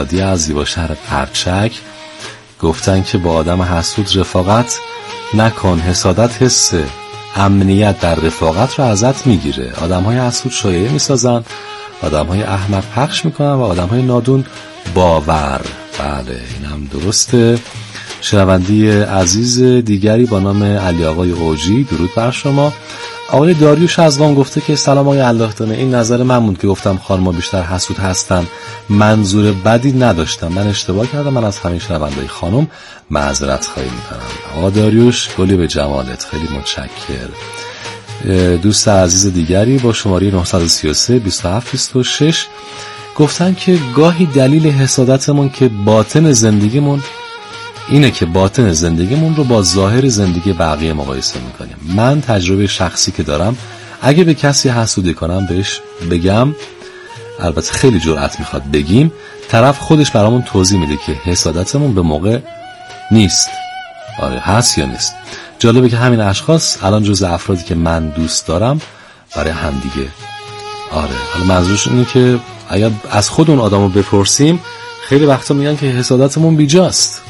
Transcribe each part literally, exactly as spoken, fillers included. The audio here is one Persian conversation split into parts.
از زیبا شهر پرچک گفتن که با آدم حسود رفاقت نکن، حسادت حس امنیت در رفاقت رو ازت میگیره. آدم های حسود شایعه میسازن، آدم های احمق پخش میکنن و آدم های نادون باور. بله این هم درسته. شنوندی عزیز دیگری با نام علی آقای اوجی، درود بر شما. آقای داریوش از وام گفته که سلام آقای الله دانه، این نظر من بود که گفتم خانم‌ها بیشتر حسود هستن، منظور بدی نداشتم، من اشتباه کردم، من از همین شنونده‌های خانم معذرت خواهی میکنم. آقا داریوش گلی به جمالت، خیلی متشکر. دوست عزیز دیگری با شماره نه سه سه بیست و هفت بیست و شش گفتن که گاهی دلیل حسادتمون که باطن زندگیمون اینه که باطن زندگیمون رو با ظاهر زندگی بقیه مقایسه میکنیم. من تجربه شخصی که دارم، اگه به کسی حسودی کنم بهش بگم، البته خیلی جرأت میخواد بگیم، طرف خودش برامون توضیح میده که حسادتمون به موقع نیست. آره هست یا نیست. جالبه که همین اشخاص الان جز افرادی که من دوست دارم برای هم دیگه. آره حالا منظورش اینه که اگر از خود اون آدمو بپرسیم خیلی وقتا میگن که حسادتمون بیجاست.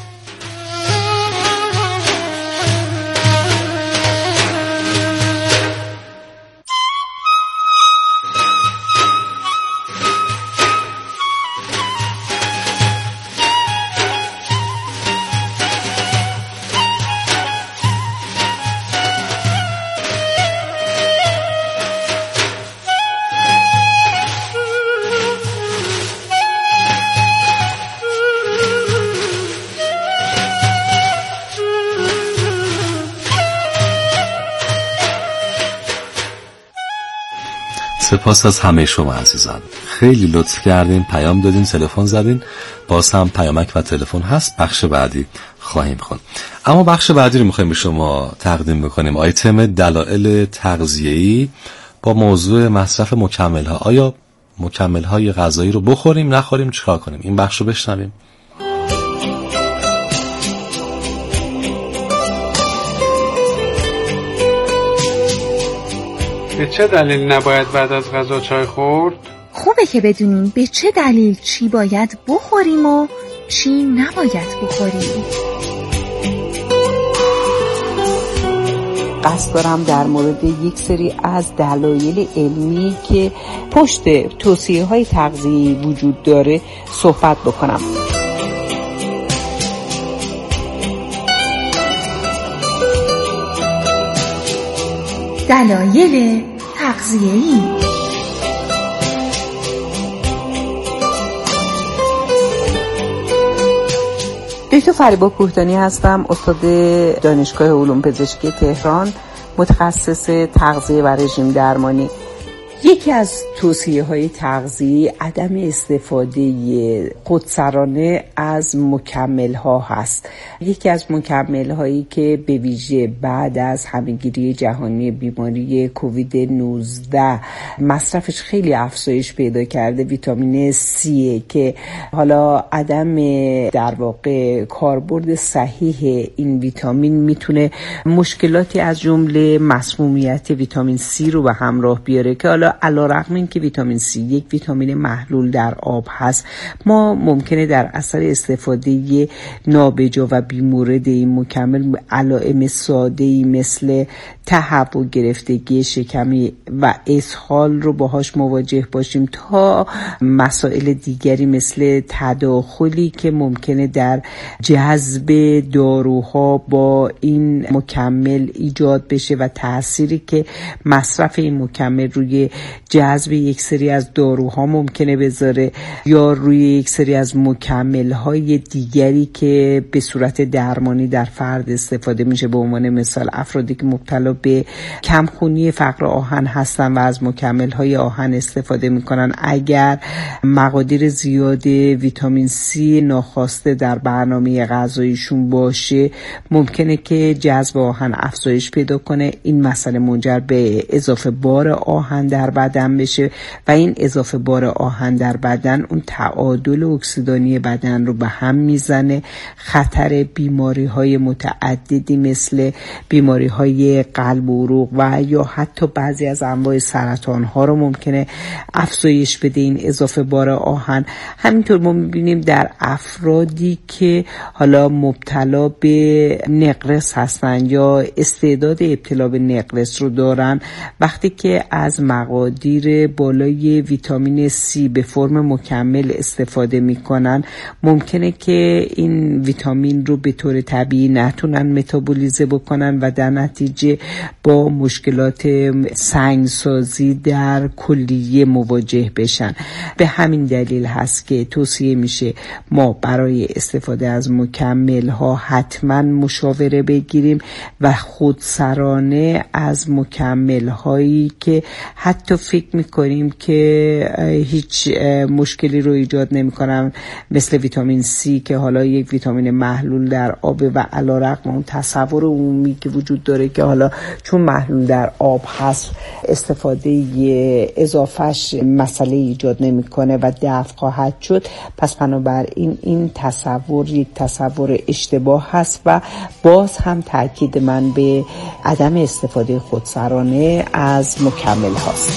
سپاس از همه شما عزیزان، خیلی لطف کردین، پیام دادین، تلفن زدین. باز هم پیامک و تلفن هست، بخش بعدی خواهیم خوند. اما بخش بعدی رو میخوایم به شما تقدیم بکنیم، آیتم دلایل تغذیه‌ای با موضوع مصرف مکمل‌ها. آیا مکمل‌های غذایی رو بخوریم نخوریم چیکار کنیم؟ این بخش رو بشنویم. به چه دلیل نباید بعد از غذا چای خورد؟ خوبه که بدونیم به چه دلیل چی باید بخوریم و چی نباید بخوریم. قصد دارم در مورد یک سری از دلایل علمی که پشت توصیه های تغذیه‌ای وجود داره صحبت بکنم. دلایل تغذیه‌ای. دکتر فریبا کوهدانی هستم، استاد دانشگاه علوم پزشکی تهران، متخصص تغذیه و رژیم درمانی. یکی از توصیه های تغذیه عدم استفاده خودسرانه از مکمل ها هست. یکی از مکمل هایی که به ویژه بعد از همه‌گیری جهانی بیماری کووید نوزده مصرفش خیلی افزایش پیدا کرده، ویتامین سی، که حالا عدم در واقع کاربرد صحیح این ویتامین میتونه مشکلاتی از جمله مسمومیت ویتامین سی رو به همراه بیاره، که حالا علیرغم اینکه ویتامین سی یک ویتامین محلول در آب هست، ما ممکنه در اثر استفاده نابجا و بیمورد این مکمل علائم ساده‌ای مثل تهوع و گرفتگی شکمی و اسهال رو باهاش مواجه باشیم، تا مسائل دیگری مثل تداخلی که ممکنه در جذب داروها با این مکمل ایجاد بشه و تأثیری که مصرف این مکمل روی جذب یک سری از داروها ممکنه بذاره، یا روی یک سری از مکمل‌های دیگری که به صورت درمانی در فرد استفاده میشه. به عنوان مثال افرادی که مبتلا به کمخونی فقر آهن هستن و از مکمل‌های آهن استفاده میکنن، اگر مقادیر زیاد ویتامین سی ناخواسته در برنامه غذاییشون باشه، ممکنه که جذب آهن افزایش پیدا کنه. این مسئله منجر به اضافه بار آهن در بدن بشه و این اضافه بار آهن در بدن اون تعادل اکسیدانی بدن رو به هم میزنه، خطر بیماری های متعددی مثل بیماری های قلب و عروق و یا حتی بعضی از انواع سرطان ها رو ممکنه افزایش بده این اضافه بار آهن. همینطور ما میبینیم در افرادی که حالا مبتلا به نقرس هستن یا استعداد ابتلا به نقرس رو دارن، وقتی که از مقادیر بالای ویتامین سی به فرم مکمل استفاده میکنن ممکنه که این ویتامین رو به طور طبیعی نتونن متابولیزه بکنن و در نتیجه با مشکلات سنگسازی در کلیه مواجه بشن. به همین دلیل هست که توصیه میشه ما برای استفاده از مکمل ها حتما مشاوره بگیریم و خودسرانه از مکمل هایی که حتی فکر میکنیم که هیچ مشکلی رو ایجاد نمیکنن مثل ویتامین سی که حالا یک ویتامین محلول در آب و علیرغم اون تصور عمومی که وجود داره که حالا چون محلول در آب هست استفاده اضافهش مسئله ایجاد نمیکنه و دفع خواهد شد، پس بنابراین این تصور یک تصور اشتباه هست و باز هم تاکید من به عدم استفاده خودسرانه از مکمل هاست.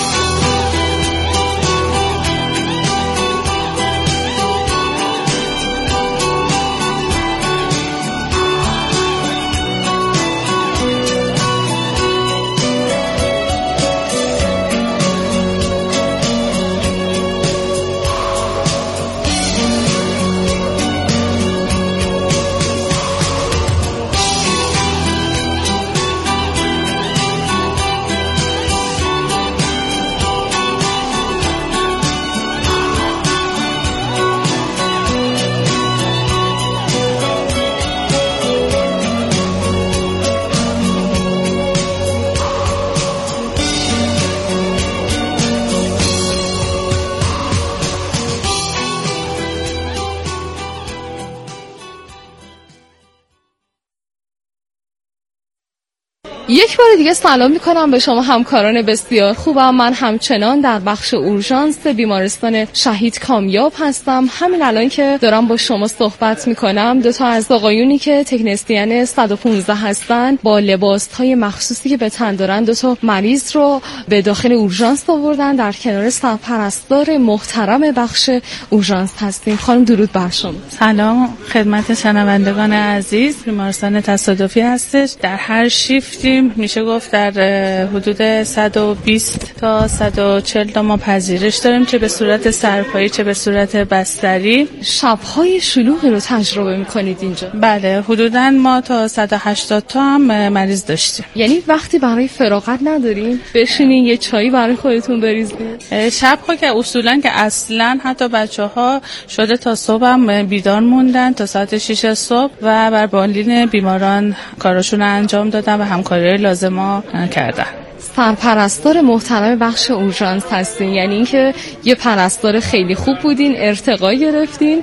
یک بار دیگه سلام میکنم به شما همکاران بسیار خوبم. من همچنان در بخش اورژانس بیمارستان شهید کامیاب هستم. همین الان که دارم با شما صحبت میکنم دو تا از آقایونی که تکنسین صد و پانزده هستن با لباسهای مخصوصی که به تن دارن دو تا مریض رو به داخل اورژانس آوردن. در کنار سرپرستار محترم بخش اورژانس هستیم. خانم درود بر شما. سلام خدمت شنوندگان عزیز. بیمارستان تصادفی هستش. در هر شیفتی میشه گفت در حدود صد و بیست تا صد و چهل تا ما پذیرش داریم، چه به صورت سرپایی چه به صورت بستری. شب‌های شلوغی رو تجربه می‌کنید اینجا؟ بله، حدوداً ما تا صد و هشتاد تا هم مریض داشتیم. یعنی وقتی برای فراغت ندارین بشینین یه چایی برای خودتون بریزین؟ شب‌ها که اصولاً که اصلاً حتی بچه‌ها شده تا صبح هم بیدار موندن تا ساعت شش صبح و بر بالین بیماران کاراشون رو انجام دادن و همکاری لازمه کردن. سرپرستار محترم بخش اورژانس هستین، یعنی اینکه یه پرستار خیلی خوب بودین، ارتقا گرفتین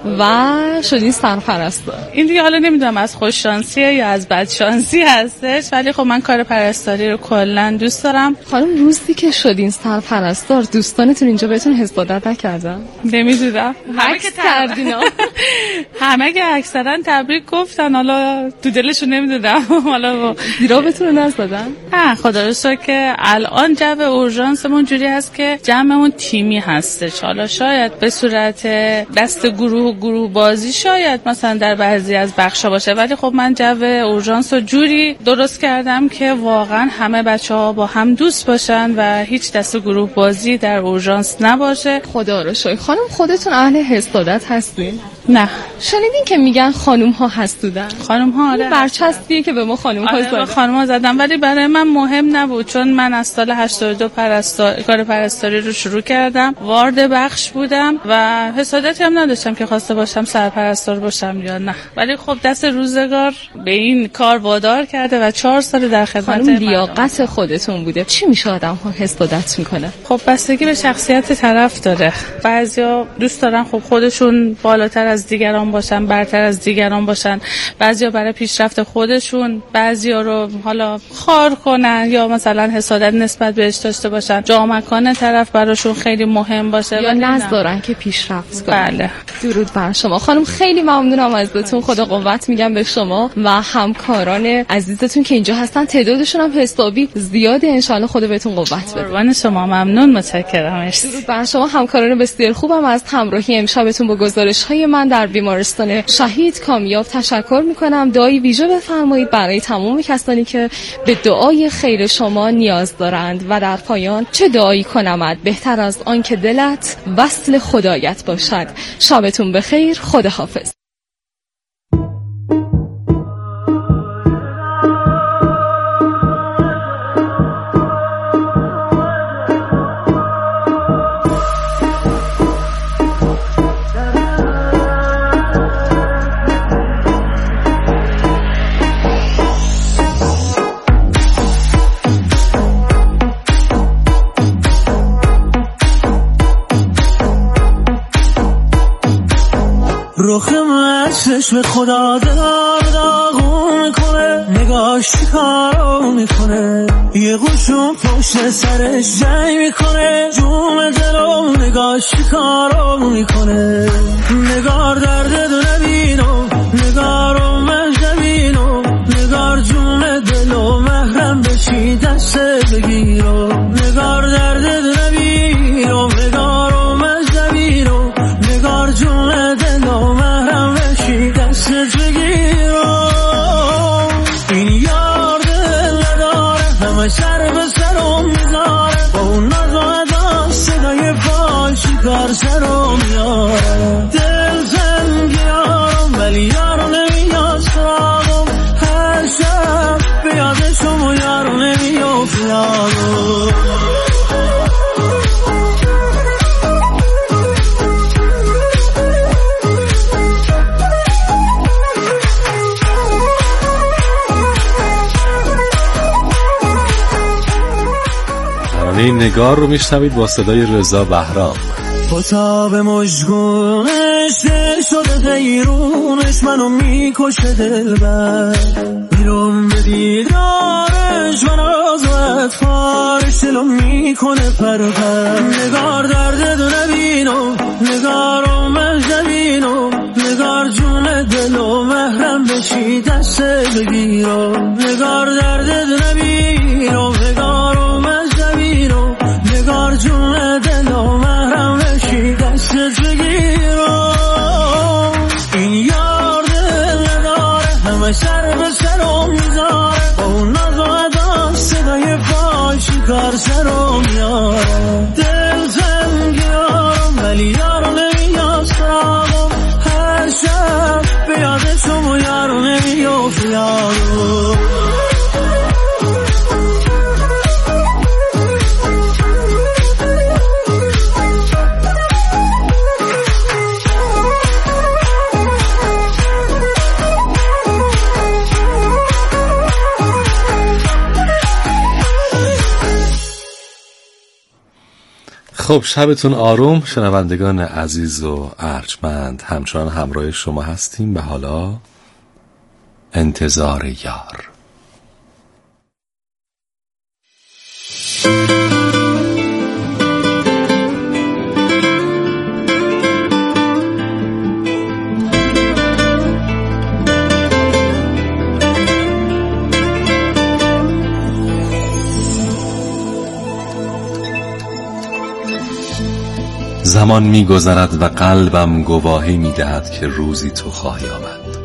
و شدین سرپرستار. این دیگه حالا نمیدونم از خوش شانسیه یا از بد شانسی هستش، ولی خب من کار پرستاری رو کلا دوست دارم. خانم روزی که شدین سرپرستار دوستانتون اینجا بهتون حسادت نکردن؟ نمیدونم. همه که کردینا همه که اکثرا تبریک گفتن، حالا تو دلشون نمیدونم حالا دیرابتون رو نزدن؟ نه خدا رو شکر که الان جو اورژانسمون جوری هست که جمعمون تیمی هستش. حالا شاید به صورت دست گروه گروه بازی شاید مثلا در بعضی از بخشا باشه، ولی خب من جو اورژانس رو جوری درست کردم که واقعا همه بچه‌ها با هم دوست باشن و هیچ دست گروه بازی در اورژانس نباشه. خدا رو شکر. خانم خودتون اهل حسادت هستین؟ نه. شنیدین که میگن خانوم ها حسودن؟ خانوم ها آره برچسبیه که به ما خانوم ها زدن. خانوم ها زدن، ولی برای من مهم نبود، چون من از سال هشتاد و دو پرستار کار پرستاری رو شروع کردم، وارد بخش بودم و حسادتی هم نداشتم که خواسته باشم سرپرستار باشم یا نه، ولی خب دست روزگار به این کار وادار کرده و چهار سال در خدمت. خانم لیاقت خودتون بوده. چی میشه آدم ها حسادت میکنه؟ خب بستگی به شخصیت طرف داره. بعضیا دوست دارن خب خودشون بالاتر از دیگران باشن، برتر از دیگران باشن، بعضیا برای پیشرفت خودشون بعضیا رو حالا خار کنن یا مثلا مثلا حسادت نسبت بهش داشته باشن، جا مکان طرف براشون خیلی مهم باشه یا ناز دارن که پیشرفت کنن. بله. درود بر شما خانم، خیلی ممنونم ازتون. خدا قوت میگم به شما و همکاران عزیزتون که اینجا هستن، تعدادشون هم حسابی زیاده، ان شاء الله خدا بهتون قوت بده. قربان شما، ممنون، متشکرم. مرسی. درود بر شما همکاران بسیار خوبم. از همراهی امشبتون با گزارش‌های من در بیمارستان شهید کامیاب تشکر میکنم. دعای ویژه بفرمایید برای تمام کسانی که به دعای خیر شما نیاز دارند. و در پایان چه دعایی کنمت بهتر از آن که دلت وصل خدایت باشد. شبتون بخیر، خداحافظ. رخ من چشم خدا دلار داغون میکنه، نگاش کارو میکنه، یه قشون پشت سرش جنگ میکنه، جون دلو نگاش کارو میکنه. نگار درد دو نبینو، نگارو من جبینو، نگار جون دلو محرم بشی دست بگیرو. نگار درد دو نبینو، نگارو من جبینو، نگار جون دلو محرم بشی دست بگیرو. این یار دل نداره، همه سر به سرم میذاره، با اون ناز و ادا صدای پای شکار سرم میاره. دل زنگیارم ولی یارو نمیاد سراغم، هر شب به یادشم و یارو نمیافت یارو. این نگار رو میشنوید با صدای رضا بهرام. خطاب مشگونش دل شده غیرونش، منو میکشه دلبر، بیرون به دیدارش من آزوت فارش دلو میکنه پرپر. نگار درد دو نبینو، نگارو من جبینو، نگار جون دلو محرم بشی دست بگیرو. نگار درد دو نبینو، نگارو من جبینو، نگار جون دلو محرم بشی دست بگیرو. این یار دل نداره، همه سر به سرم میذاره، با اون ناز و ادا صدای پای شکار سرم میاره. دل زنگیارم ولی یارو نمیاد سراغم، هر شب به یادشم و یارو نمیافت یارو. خب شبتون آروم شنوندگان عزیز و ارجمند، همچنان همراه شما هستیم به حالا انتظار یار. زمان می گذرد و قلبم گواهی می دهد که روزی تو خواهی آمد،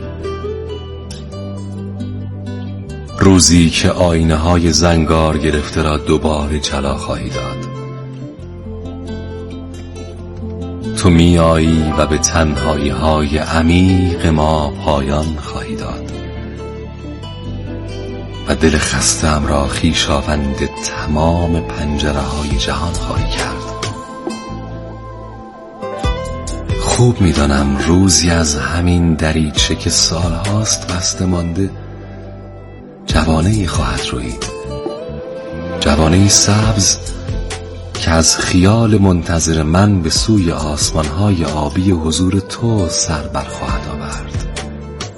روزی که آینه های زنگار گرفته را دوباره جلا خواهی داد. تو می آیی و به تنهایی های عمیق ما پایان خواهی داد و دل خسته‌ام را خویشاوند تمام پنجره های جهان خواهی کرد. خوب میدانم روزی از همین دریچه که سالهاست بسته مانده جوانه‌ای خواهد رویید، جوانه‌ای سبز که از خیال منتظر من به سوی آسمان‌های آبی حضور تو سر بر خواهد آورد.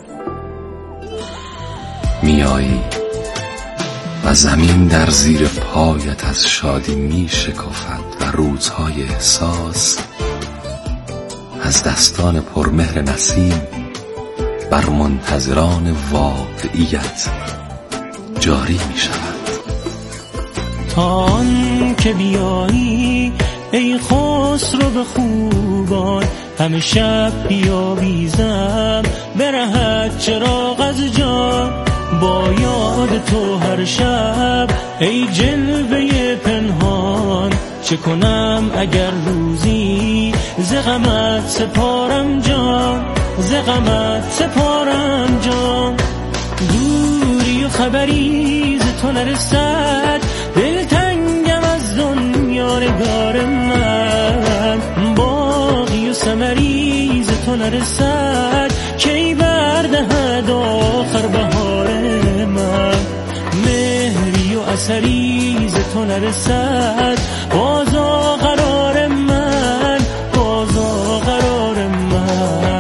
میایی و زمین در زیر پا لبهایت از شادی می شکافند و روزهای احساس از دستان پرمهر نسیم بر منتظران واقعیت جاری می شود. تا آن که بیایی ای خسرو به خوبان، همه شب بیاویزم برهد چراغ از جان. با یاد تو هر شب ای جلوه پنهان، چه کنم اگر روزی ز غمت سپارم جان، ز غمت سپارم جان. دوری و خبری ز تو نرسد، دلتنگم از دنیا نگار من. باغی و ثمری ز تو نرسد، کی بردهد آخر بهار من. مهری و اثری ز تو نرسد، بازا قرار من، بازا قرار من.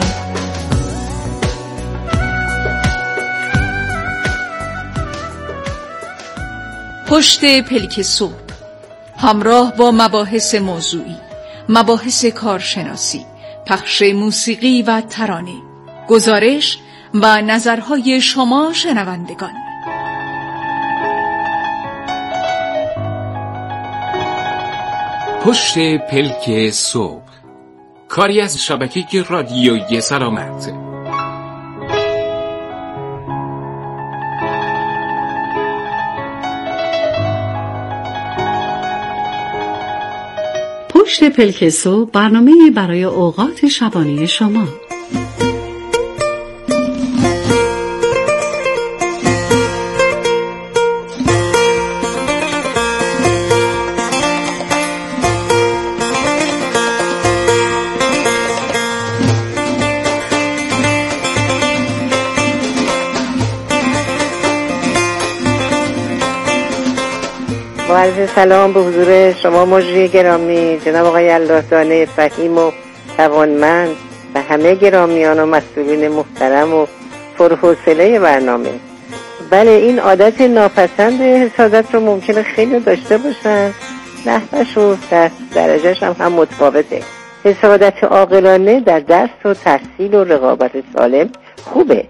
پشت پلک صبح، همراه با مباحث موضوعی، مباحث کارشناسی، پخش موسیقی و ترانه، گزارش و نظرهای شما شنوندگان. پشت پلک صبح، کاری از شبکه رادیویی سلامت. پشت پلک صبح، برنامه‌ای برای اوقات شبانه شما. با عرض سلام به حضور شما مجری گرامی جناب آقای الله‌دانه فهیم و توانمند و همه گرامیان و مسئولین محترم و پرحوصله برنامه. بله، این عادت ناپسند حسادت رو ممکنه خیلی داشته باشن، نحوش و درجهش هم هم متفاوته. حسادت عاقلانه در درس و تحصیل و رقابت سالم خوبه.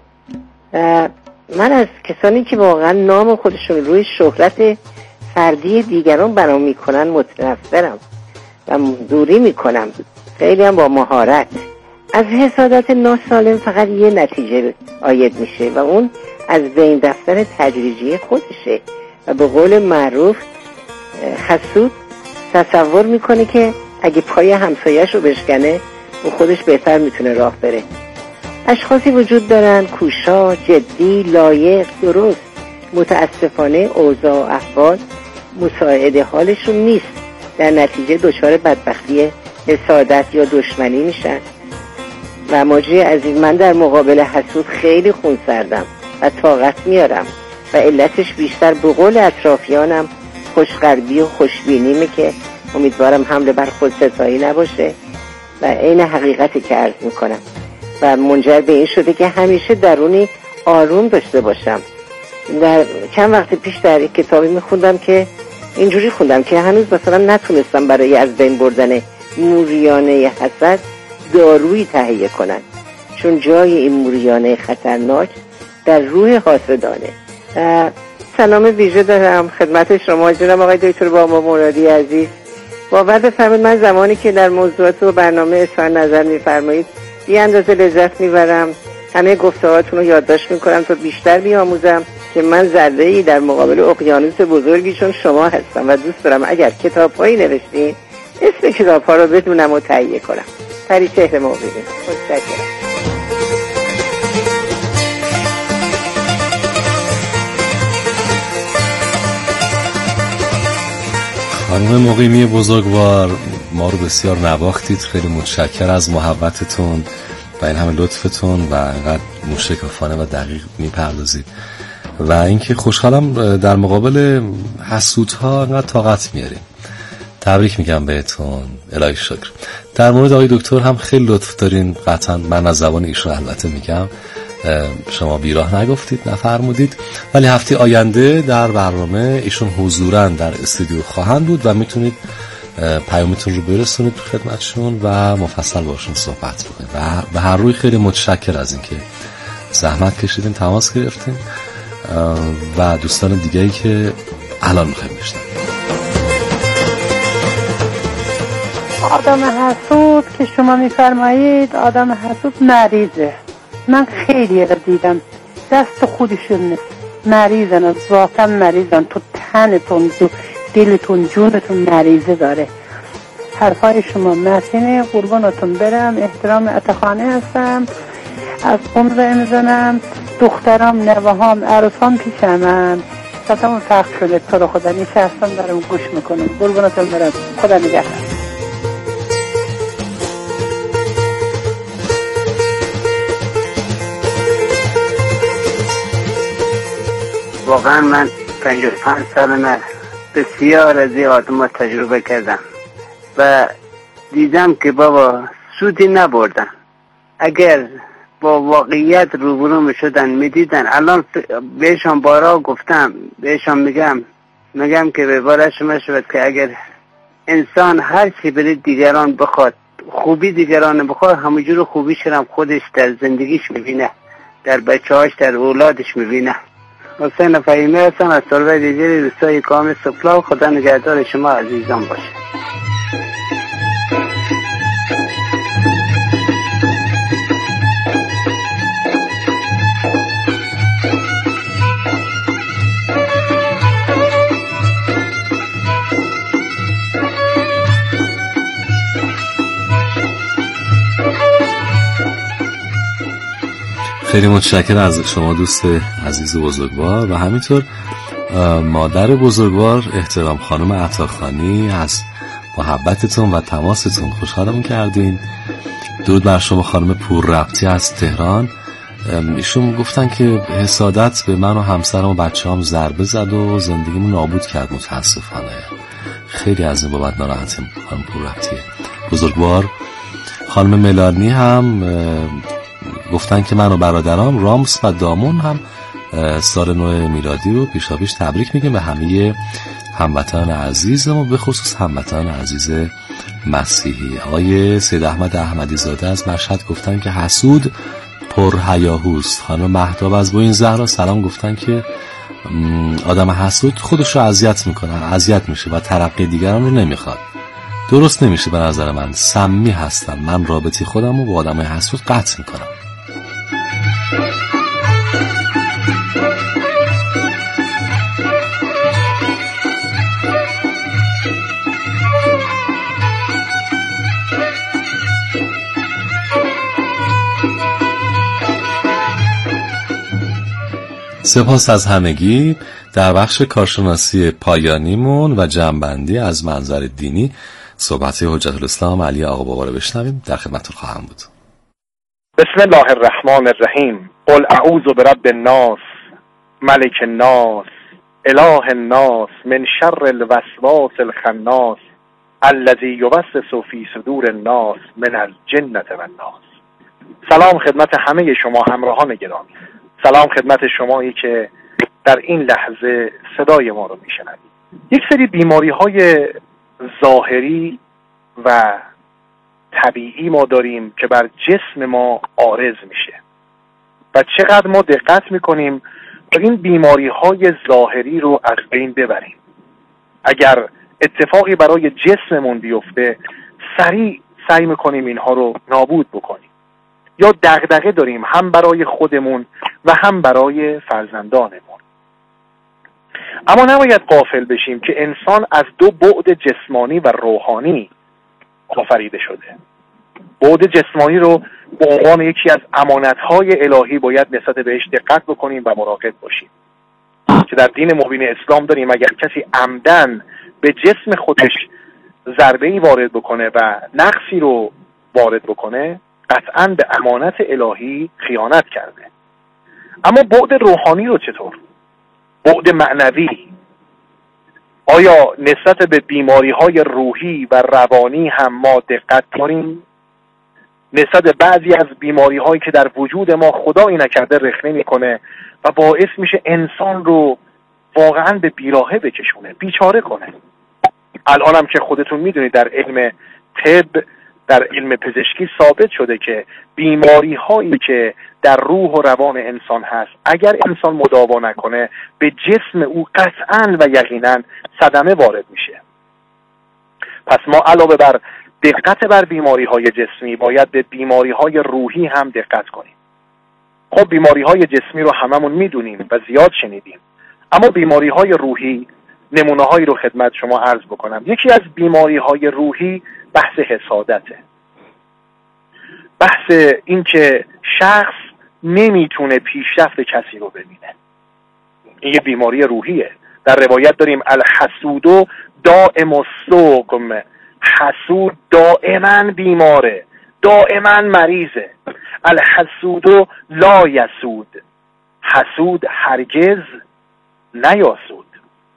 من از کسانی که واقعا نام خودشون روی شهرت فردی دیگران بنا میکنن متنفرم و دوری میکنم، خیلی هم با مهارت. از حسادت ناسالم فقط یه نتیجه آید میشه و اون از بین رفتن تدریجی خودشه و به قول معروف حسود تصور میکنه که اگه پای همسایه‌شو بشکنه و خودش بهتر میتونه راه بره. اشخاصی وجود دارن کوشا، جدی، لایق، درست. متاسفانه اوضاع و احوال مساعده حالشون نیست، در نتیجه دچار بدبختی حسادت یا دشمنی میشن. و مجری عزیز، من در مقابل حسود خیلی خونسردم و طاقت میارم و علتش بیشتر به قول اطرافیانم خوشقلبی و خوشبینیمه که امیدوارم حمله بر خودستایی نباشه و عین حقیقتی که عرض میکنم و منجر به این شده که همیشه درونی آروم داشته باشم. در چند وقت پیش در یک کتابی میخوندم که اینجوری خوندم که هنوز مثلا نتونستم برای از بین بردن موریانه حسد دارویی تهیه کنن، چون جای این موریانه خطرناک در روح حاسدانه. سلام ویژه دارم خدمت شما جناب آقای دکتر باما مرادی عزیز. باور بفرمایید من زمانی که در موضوعات و برنامه اظهار نظر میفرمایید بی اندازه لذت میبرم، همه گفته‌هاتون رو یادداشت میکنم تا بیشتر بیاموزم که من ذره‌ای در مقابل اقیانوس بزرگی چون شما هستم و دوست دارم اگر کتاب‌هایی نوشتین اسم کتاب‌ها رو بدونم و تهیه کنم. پریچهر موقعی. متشکرم. خانم مقیمی بزرگوار، ما رو بسیار نواختید، خیلی متشکر از محبتتون و این همه لطفتون و اینقدر موشکافانه و دقیق میپردازید و اینکه خوشحالم در مقابل حسودها اینقدر طاقت میاریم. تبریک میگم بهتون، الهی شکر. در مورد آقای دکتر هم خیلی لطف دارین، قطعا من از زبان ایشون البته میگم، شما بیراه نگفتید، نفرمودید، ولی هفته آینده در برنامه ایشون حضوراً در استودیو خواهند بود و میتونید پیامتون رو برسونید تو خدمتشون و مفصل باشون صحبت بکنید. و به هر روی خیلی متشکر از اینکه زحمت کشیدین، تماس گرفتین و دوستان دیگه‌ای که الان میخوایم بشنویم. آدم حسود که شما میفرمایید آدم حسود مریضه. من خیلی را دیدم دست خودشون نیست، مریضن، ذاتاً مریضن، تو تنتون، تو دلتون، جونتون مریضه داره. حرفای شما متینه، قربانتون برم، احترام اتخانه هستم، از عمره میزنم، دخترام، نوهام، عروسام پیشمن، صدامون فقر شده، تو رو خدا نشستم دارم گوش میکنم. قربانتون برم، خدا نگهدار. واقعا من پنجاه و پنج سالمه، بسیار از این آدم تجربه کردم و دیدم که بابا سودی نبردن. اگر با واقعیت روبرو می شدن می دیدن، الان بهشان بارا گفتم، بهشان میگم میگم که به باره شما شود که اگر انسان هر چی برای دیگران بخواد، خوبی دیگران بخواد، همونجور خوبیش هم خودش در زندگیش میبینه، در بچه‌هاش، در اولادش میبینه. حسین فهیمی هستم از سروه دیجری روستای کام سفلا. خدا نگهدار شما عزیزان باشه. خیلی متشکرم از شما دوست عزیز بزرگوار و همینطور مادر بزرگوار احترام خانم عطاخانی، از محبتتون و تماستون خوشحالمون کردین. درود بر شما خانم پور ربطی از تهران. ایشون گفتن که حسادت به من و همسرم و بچه‌هام ضربه زد و زندگیمون نابود کرد متاسفانه. خیلی از این بابت ناراحتم خانم پور ربطی بزرگوار. خانم ملانی هم گفتن که من و برادرام رامس و دامون هم سال نو میلادی رو پیشاپیش تبریک میگیم به همه هموطنان عزیزم و به خصوص هموطنان عزیز مسیحی. آقای سید احمد احمدی زاده از مشهد گفتن که حسود پر هیاهوست. خانم مهتاب از بوین زهرا سلام گفتن که آدم حسود خودش رو اذیت میکنه، اذیت میشه و ترقی دیگران رو نمیخواد. درست نمیشه به نظر من. سمی هستم من، رابطه خودم رو با آدم حسود قطع میکنم. سپاس از همگی. در بخش کارشناسی پایانیمون و جمع‌بندی از منظر دینی صحبت حجت الاسلام علی آقا بابا رو بشنویم. در خدمتتون خواهم بود. بسم الله الرحمن الرحیم. قل اعوذ برب الناس ملک الناس اله الناس من شر الوسواس الخناس الذی یوسوس فی صدور الناس من الجنة والناس. سلام خدمت همه شما همراهان گرامی. سلام خدمت شمایی که در این لحظه صدای ما رو میشنوید. یک سری بیماری های ظاهری و طبیعی ما داریم که بر جسم ما عارض میشه و چقدر ما دقت میکنیم تا این بیماری های ظاهری رو از بین ببریم. اگر اتفاقی برای جسممون بیفته سریع سعی میکنیم اینها رو نابود بکنیم، یا دغدغه داریم هم برای خودمون و هم برای فرزندانمون. اما نباید غافل بشیم که انسان از دو بعد جسمانی و روحانی آفریده شده. بعد جسمانی رو به عنوان یکی از امانت‌های الهی باید نسبت بهش دقت بکنیم و مراقب باشیم که در دین مبین اسلام داریم اگر کسی عمدن به جسم خودش ضربه‌ای وارد بکنه و نقصی رو وارد بکنه قطعاً به امانت الهی خیانت کرده. اما بعد روحانی رو چطور؟ بعد معنوی، آیا نسبت به بیماری‌های روحی و روانی هم ما دقت داریم؟ نسبت به بعضی از بیماری هایی که در وجود ما خدایی نکرده رخنه میکنه و باعث میشه انسان رو واقعا به بیراهه بکشونه، بیچاره کنه. الان هم که خودتون میدونید در علم طب، در علم پزشکی ثابت شده که بیماری هایی که در روح و روان انسان هست اگر انسان مداوا نکنه به جسم او قطعاً و یقیناً صدمه وارد میشه. پس ما علاوه بر دقت بر بیماری های جسمی باید به بیماری های روحی هم دقت کنیم. خب بیماری های جسمی رو هممون میدونیم و زیاد شنیدیم، اما بیماری های روحی نمونه هایی رو خدمت شما عرض بکنم. یکی از بیماری های روحی بحث حسادته، بحث این که شخص نمیتونه پیشرفت کسی رو ببینه. این یه بیماری روحیه. در روایت داریم الحسود دائم السقم، حسود دائما بیماره، دائما مریضه. الحسود لا یسود، حسود هرگز نیاسود.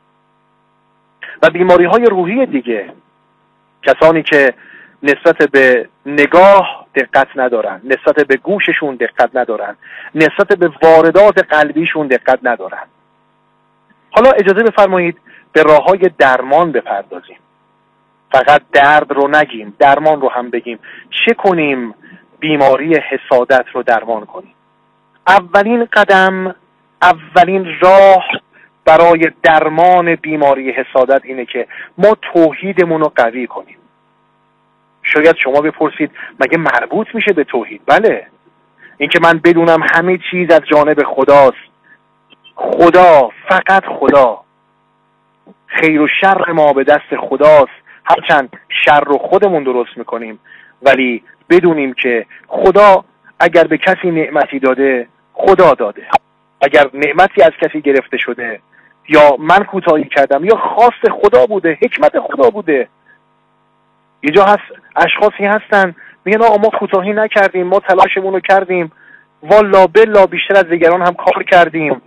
و بیماری های روحی دیگه، کسانی که نسبت به نگاه دقت ندارن، نسبت به گوششون دقت ندارن، نسبت به واردات قلبیشون دقت ندارن. حالا اجازه بفرمایید به راههای درمان بپردازیم. فقط درد رو نگیم، درمان رو هم بگیم. چه کنیم بیماری حسادت رو درمان کنیم؟ اولین قدم، اولین راه برای درمان بیماری حسادت اینه که ما توحیدمون رو قوی کنیم. شاید شما بپرسید مگه مربوط میشه به توحید؟ بله، اینکه من بدونم همه چیز از جانب خداست، خدا، فقط خدا، خیر و شر ما به دست خداست، هرچند شر رو خودمون درست میکنیم، ولی بدونیم که خدا اگر به کسی نعمتی داده خدا داده، اگر نعمتی از کسی گرفته شده یا من کوتاهی کردم یا خواست خدا بوده، حکمت خدا بوده. یه جا هست اشخاصی هستن میگن آقا ما کوتاهی نکردیم، ما تلاشمون رو کردیم، والا بلا بیشتر از دیگران هم کار کردیم،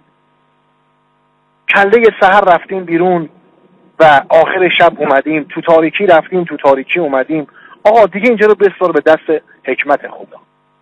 کله سحر رفتیم بیرون و آخر شب اومدیم، تو تاریکی رفتیم تو تاریکی اومدیم. آقا دیگه اینجا رو بسپار به دست حکمت خدا.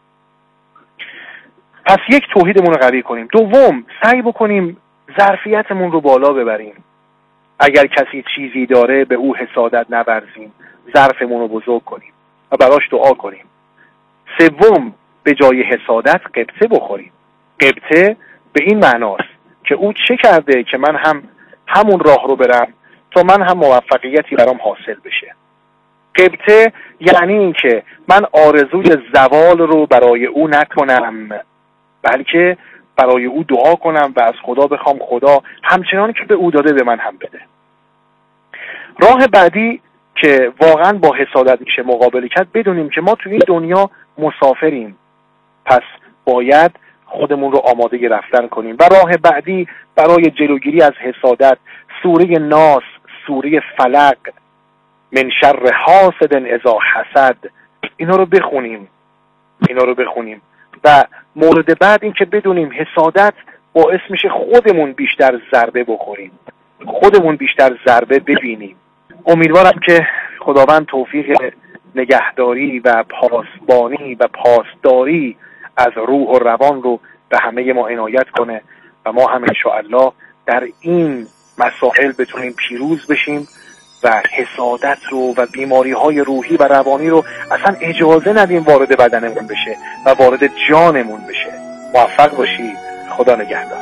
پس یک توحیدمون رو قوی کنیم. دوم، سعی بکنیم ظرفیتمون رو بالا ببریم. اگر کسی چیزی داره به او حسادت نورزیم، ظرفمون رو بزرگ کنیم و براش دعا کنیم. سوم، به جای حسادت قبطه بخوریم. قبطه به این معناست که او چه کرده که من هم همون راه رو برم تا من هم موفقیتی برام حاصل بشه. قبطه یعنی این که من آرزوی زوال رو برای او نکنم، بلکه برای او دعا کنم و از خدا بخوام خدا همچنان که به او داده به من هم بده. راه بعدی که واقعا با حسادت میشه مقابله کرد، بدونیم که ما توی این دنیا مسافریم، پس باید خودمون رو آماده رفتن کنیم. و راه بعدی برای جلوگیری از حسادت، سوره ناس، سوره فلق، من شر حاسد اذا حسد، اینا رو بخونیم اینا رو بخونیم و مورد بعد این که بدونیم حسادت باعث میشه خودمون بیشتر ضربه بخوریم، خودمون بیشتر ضربه ببینیم. امیدوارم که خداوند توفیق نگهداری و پاسبانی و پاسداری از روح و روان رو به همه ما عنایت کنه و ما هم انشاءالله در این مسائل بتونیم پیروز بشیم و حسادت رو و بیماری های روحی و روانی رو اصلا اجازه ندیم وارد بدنمون بشه و وارد جانمون بشه. موفق باشی. خدا نگهدار.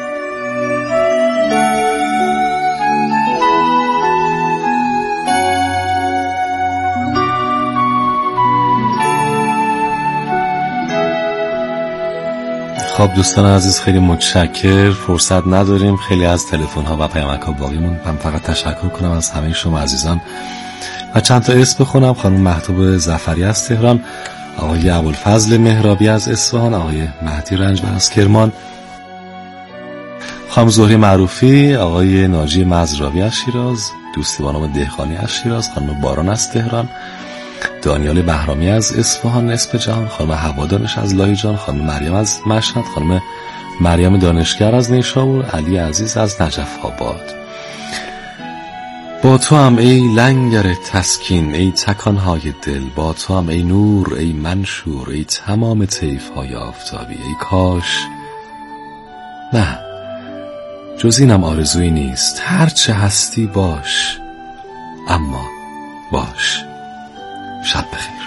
خب دوستان عزیز، خیلی متشکر. فرصت نداریم خیلی از تلفن ها و پیامک ها باقیمون. من فقط تشکر کنم از همه شما عزیزان و چند تا اسم بخونم. خانم محتوب ظفری از تهران، آقای ابوالفضل مهرابی از اصفهان، آقای مهدی رنجبر از کرمان، خانم زهری معروفی، آقای ناجی مزراوی از شیراز، دوستی بانام دهقانی از شیراز، خانم باران از تهران، دانیال بهرامی از اصفهان نصف جهان، خانم هوادانش از لاهیجان، خانم مریم از مشهد، خانم مریم دانشگر از نیشابور، علی عزیز از نجف آباد. با تو هم ای لنگر تسکین، ای تکانهای دل، با تو هم ای نور، ای منشور، ای تمام طیف‌های آفتابی. ای کاش نه، جز اینم آرزویی نیست، هرچه هستی باش، اما باش. شب بخیر.